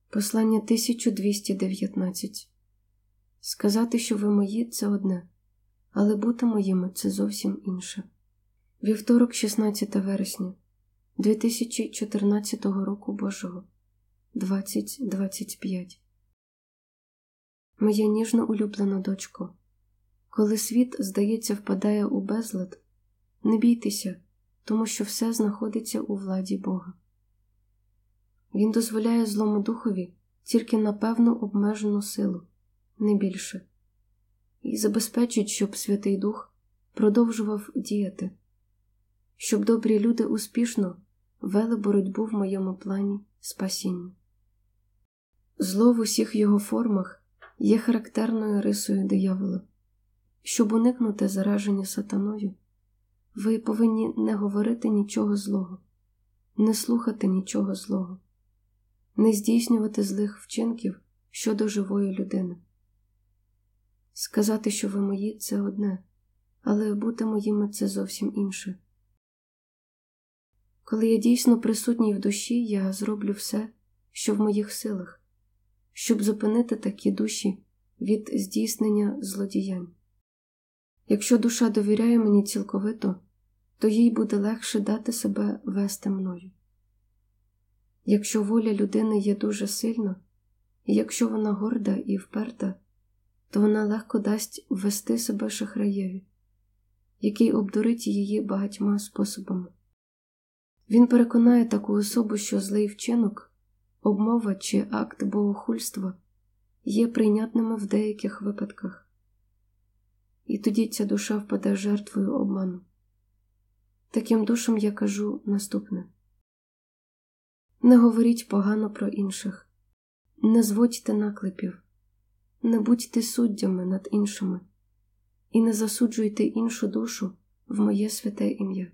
Послання 1219. Сказати, що ви мої – це одне, але бути моїми – це зовсім інше. Вівторок, 16 вересня, 2014 року Божого, 20:25. Моя ніжно улюблена дочко, коли світ, здається, впадає у безлад, не бійтеся, тому що все знаходиться у владі Бога. Він дозволяє злому духові тільки на певну обмежену силу, не більше, і забезпечить, щоб Святий Дух продовжував діяти, щоб добрі люди успішно вели боротьбу в моєму плані спасіння. Зло в усіх його формах є характерною рисою диявола. Щоб уникнути зараження сатаною, ви повинні не говорити нічого злого, не слухати нічого злого, не здійснювати злих вчинків щодо живої людини. Сказати, що ви мої – це одне, але бути моїми – це зовсім інше. Коли я дійсно присутній в душі, я зроблю все, що в моїх силах, щоб зупинити такі душі від здійснення злодіянь. Якщо душа довіряє мені цілковито, то їй буде легше дати себе вести мною. Якщо воля людини є дуже сильна, і якщо вона горда і вперта, то вона легко дасть ввести себе шахраєві, який обдурить її багатьма способами. Він переконає таку особу, що злий вчинок, обмова чи акт богохульства є прийнятними в деяких випадках. І тоді ця душа впаде жертвою обману. Таким душам я кажу наступне. Не говоріть погано про інших, не зводьте наклепів, не будьте суддями над іншими і не засуджуйте іншу душу в моє святе ім'я.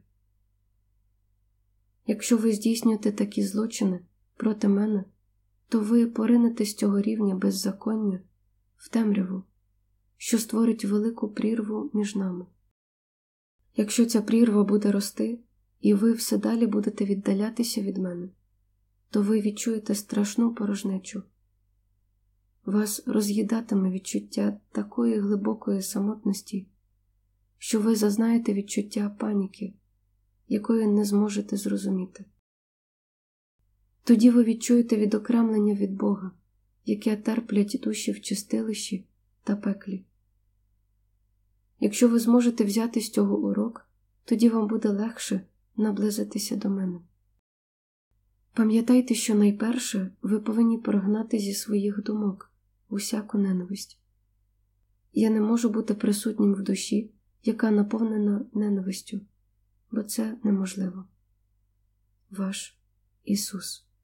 Якщо ви здійснюєте такі злочини проти мене, то ви поринете з цього рівня беззаконня в темряву, що створить велику прірву між нами. Якщо ця прірва буде рости, і ви все далі будете віддалятися від мене, то ви відчуєте страшну порожнечу. Вас роз'їдатиме відчуття такої глибокої самотності, що ви зазнаєте відчуття паніки, якої не зможете зрозуміти. Тоді ви відчуєте відокремлення від Бога, яке терплять душі в чистилищі та пеклі. Якщо ви зможете взяти з цього урок, тоді вам буде легше наблизитися до мене. Пам'ятайте, що найперше ви повинні прогнати зі своїх думок усяку ненависть. Я не можу бути присутнім в душі, яка наповнена ненавистю, бо це неможливо. Ваш Ісус.